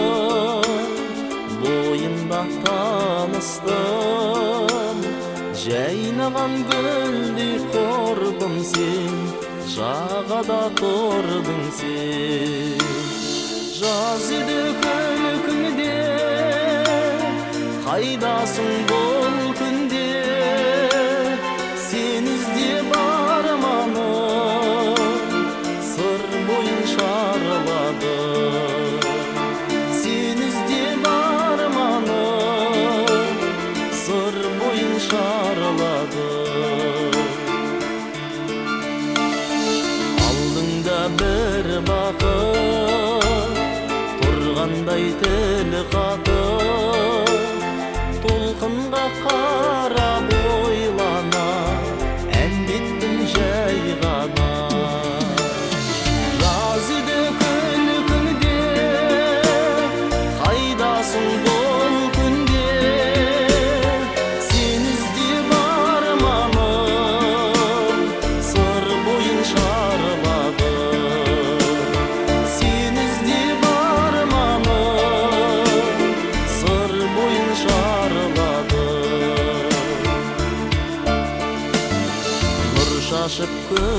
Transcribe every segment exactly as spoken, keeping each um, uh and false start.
boyunda tanыстım. Жайнаған гүлдей қордың сен, жағада тұрдың сен. Жаз еді күлкіңде, қайдасың бұл күнде? Сен іздеп арманым, сыр бойын шарлады. Сен іздеп арманым, сыр бойын шарлады. Алдыңда бір бақыт, тұрғандай тіл қатып, толқынға қарап ойлана, әндеттім жай ғана. Жаз еді күлкіңде, қайдасың бұл күнде? Сен іздеп арманым, сыр бойын шарлады. Сен іздеп арманым, сыр бойын шарлады. Нұр шашып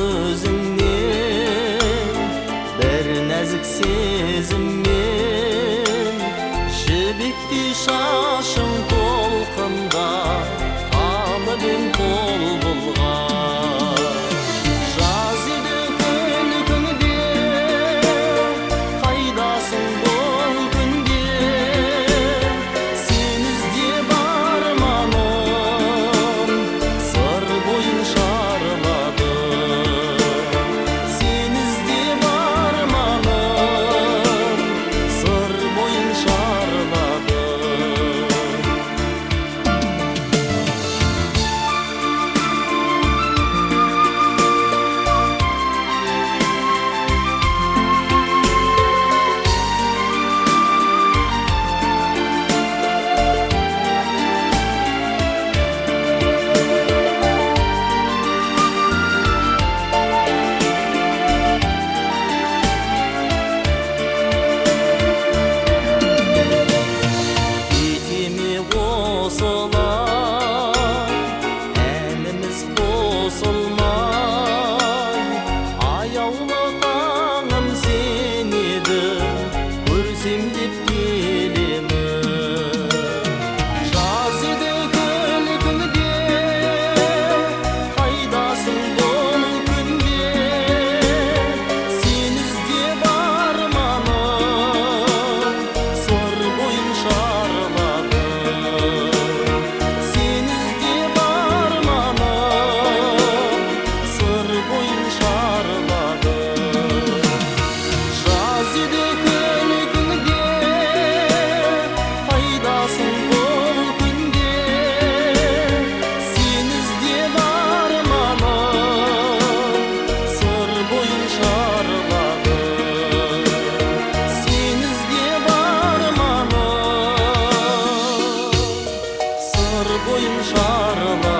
көзіңнен, бір нәзік сезіммен, жібектей шашың толқында, қалып ем қол бұлғап. Жаз еді күлкіңде, қайдасың бұл күнде? Сен іздеп арманым, сыр бойын шарлады. Сен іздеп арманым, сыр бойын шарлады. Етеме осылай, әніміз қосылмай, аяулы таңым сен едің, көрсем деп келемін. Жаз еді күлкіңде, қайдасың бұл күнде? Сен іздеп арманым, сыр бойын шарлады. Сен іздеп арманым, сыр бойын шарлады. Жаз еді күлкіңде, қайдасың бұл күнде? Сен іздеп арманым, сыр бойын шарлады. Сен іздеп арманым, сыр бойын шарлады.